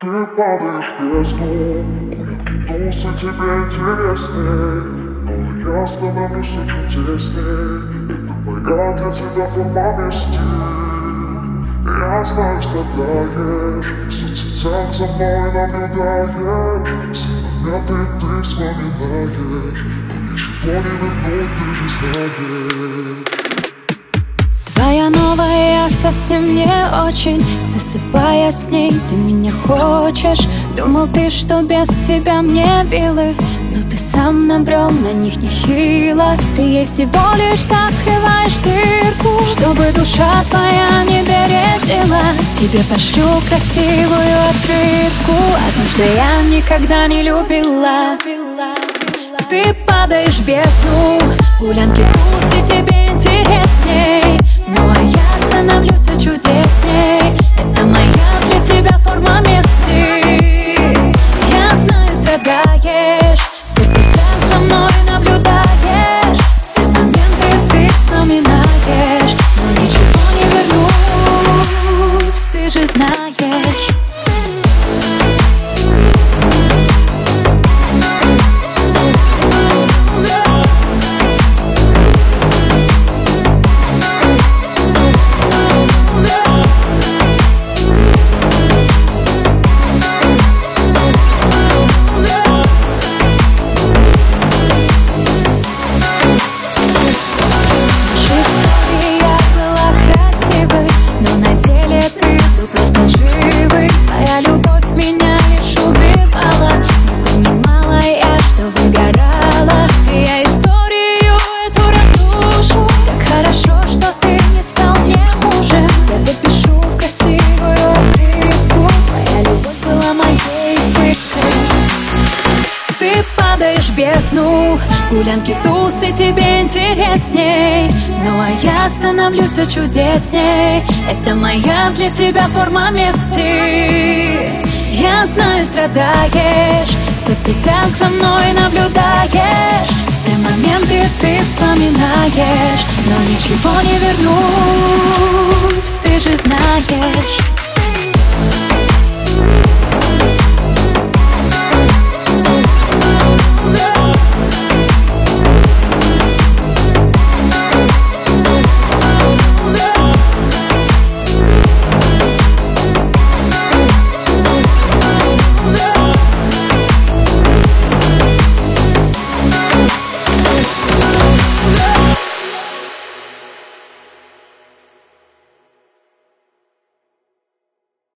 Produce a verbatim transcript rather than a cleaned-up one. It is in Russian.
Ты падаешь в бездну, тусы тебе интересней, но я становлюсь все чудесней. Это моя для тебя форма мести. Я знаю, страдаешь, в соцсетях за мной наблюдаешь. Все моменты ты вспоминаешь, но ничего не вернуть, ты же знаешь. Твоя новая совсем не очень, засыпая с ней, ты меня хочешь. Думал ты, что без тебя мне вилы, но ты сам набрел на них нехило. Ты ей всего лишь закрываешь дырку, чтобы душа твоя не бередила. Тебе пошлю красивую открытку, одну, что я никогда не любила. Ты падаешь в бездну, гулянки тусы тебе интересней, ну а я становлюсь все чудесней. Это моя для тебя форма мести. Я знаю, страдаешь, в соцсетях за мной наблюдаешь. Все моменты ты вспоминаешь, но ничего не вернуть, ты же знаешь. В бездну, гулянки тусы тебе интересней, ну а я становлюсь все чудесней. Это моя для тебя форма мести. Я знаю, страдаешь, в соцсетях за мной наблюдаешь. Все моменты ты вспоминаешь, но ничего не вернуть, ты же знаешь.